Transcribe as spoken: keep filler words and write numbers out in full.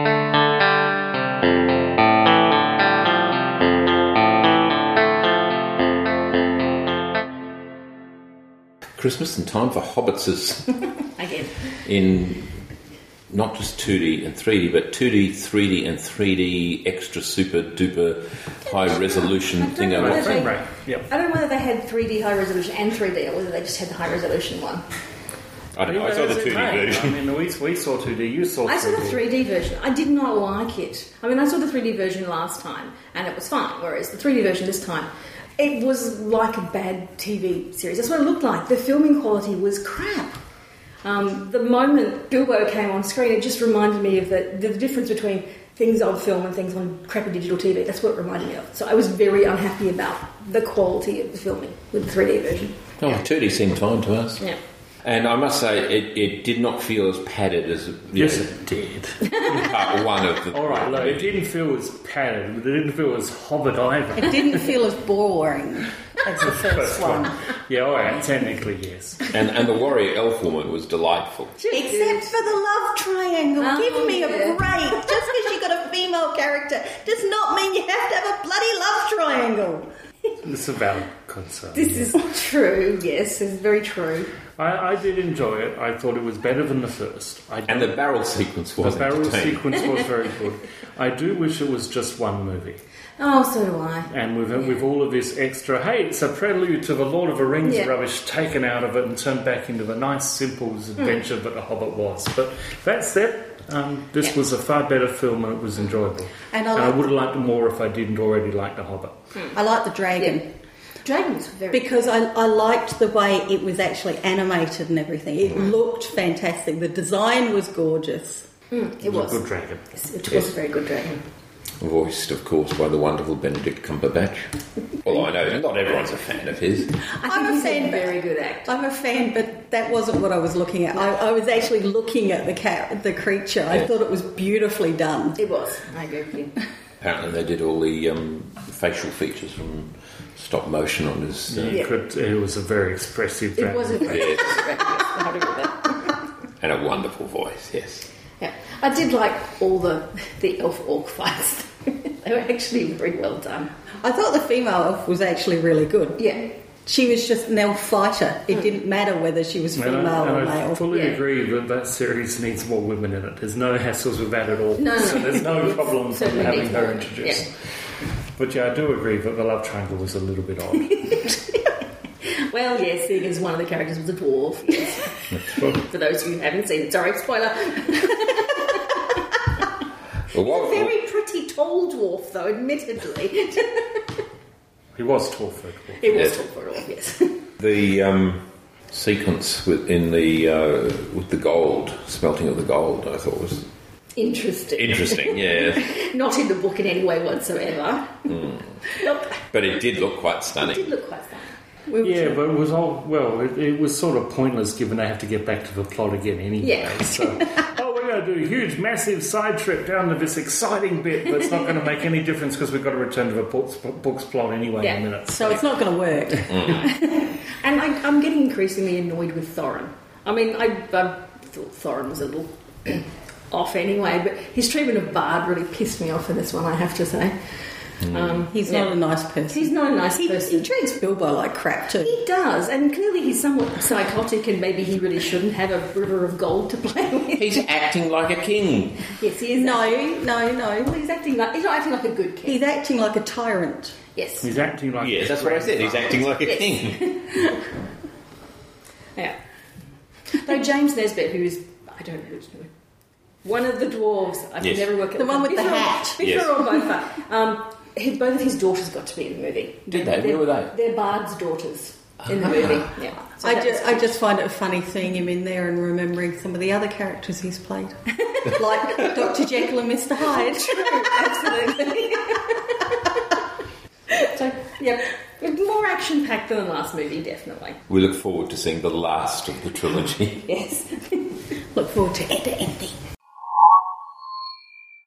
Christmas and time for Hobbitses. Again. In not just two D and three D, but two D, three D and three D extra super duper high resolution thing. I don't, Frame they, rate. Yep. I don't know whether they had three D high resolution and three D, or whether they just had the high resolution one. I don't know, I saw the two D version. I mean, we, we saw two D, you saw I three D. saw the three D version. I did not like it. I mean, I saw the three D version last time, and it was fine, whereas the three D version this time, it was like a bad T V series. That's what it looked like. The filming quality was crap. Um, the moment Bilbo came on screen, it just reminded me of the, the difference between things on film and things on crappy digital T V. That's what it reminded me of. So I was very unhappy about the quality of the filming with the three D version. Oh, two D seemed fine to us. Yeah. And I must say, it, it did not feel as padded as Yes, know, it did. part one of the... All right, look, it didn't feel as padded, but it didn't feel as Hobbit either. It didn't feel as boring as the first, First one. one. Yeah, all right, technically, yes. And, and the warrior elf woman was delightful. Except for the love triangle. Oh, Give me a yeah. break. Just because you got a female character does not mean you have to have a bloody love triangle. It's a valid concern. This is true, yes, it's very true. I, I did enjoy it. I thought it was better than the first. I And the barrel sequence was The barrel entertaining. sequence was very good. I do wish it was just one movie. Oh, so do I. And with with all of this extra, hey, it's a prelude to the Lord of the Rings Yeah. rubbish taken out of it and turned back into the nice, simple adventure that The Hobbit was. But that said, um, this Yeah. was a far better film and it was enjoyable. And I And I like- would have liked it more if I didn't already like The Hobbit. I like the dragon. Yeah. Dragons very Because I, I liked the way it was actually animated and everything. It looked fantastic. The design was gorgeous. Mm, it It was was. a good dragon. Yes, it was Yes. a very good dragon. Voiced, of course, by the wonderful Benedict Cumberbatch. Well, I know not everyone's a fan of his. I think I'm a he's fan, a very good actor. I'm a fan, but that wasn't what I was looking at. I, I was actually looking at the cat, the creature. I Yes. thought it was beautifully done. It was. I agree with you. Apparently they did all the um, facial features from stop motion on his... Uh, You Yeah. could, it was a very expressive It dragon. was a very Yes. good dragon. Yes, I agree with that. And a wonderful voice, yes. Yeah. I did like all the, the elf-orc fights. They were actually very well done. I thought the female elf was actually really good. Yeah. She was just an elf fighter. It didn't matter whether she was And female I, or and I male. fully Yeah. agree that that series needs more women in it. There's no hassles with that at all. No, no, so there's no it problem with certainly having needs her more. introduced. Yeah. But yeah, I do agree that the love triangle was a little bit odd. Well, yes, seeing as one of the characters was a dwarf. Yes. For those who haven't seen it, sorry, spoiler. Well, what, Very pretty tall dwarf, though, admittedly. He was tall for a dwarf. It was Yes. tall for a dwarf, yes. the um, sequence with, in the uh, with the gold, smelting of the gold, I thought was Interesting. interesting, yeah. Not in the book in any way whatsoever. Nope. But it did look quite It stunning. did look quite fun. We were Yeah, but it was all, well, it, it was sort of pointless given they have to get back to the plot again anyway. Yeah. So, oh, we're going to do a huge, massive side trip down to this exciting bit, but it's not going to make any difference because we've got to return to the book's, book's plot anyway Yeah. in a minute. So it's not going to work. And I, I'm getting increasingly annoyed with Thorin. I mean, I, I thought Thorin was a little off anyway, but his treatment of Bard really pissed me off in this one, I have to say. Um, He's yeah. not a nice person. He's not a nice he, person. he treats Bilbo like crap too. He does, and clearly he's somewhat psychotic, and maybe he really shouldn't have a river of gold to play with. He's acting like a king. Yes, he is. No, acting- no, no. Well, he's acting like he's not acting like a good king. He's acting like a tyrant. Yes. He's acting like... Yes, that's what I said. He's acting like a Yes. king. Yeah. Though James Nesbitt, who is I don't know who's doing one of the dwarves, I can Yes. never work out The one with the Before- hat. Before Yes. or by far. Um, he, both of his daughters got to be in the movie. Did they? They're, Where were they? They're Bard's daughters in the movie. Yeah. So I that just, was I just find it funny seeing him in there and remembering some of the other characters he's played, like Doctor Jekyll and Mister Hyde. absolutely. So yeah, more action packed than the last movie, definitely. We look forward to seeing the last of the trilogy. Yes. Look forward to it.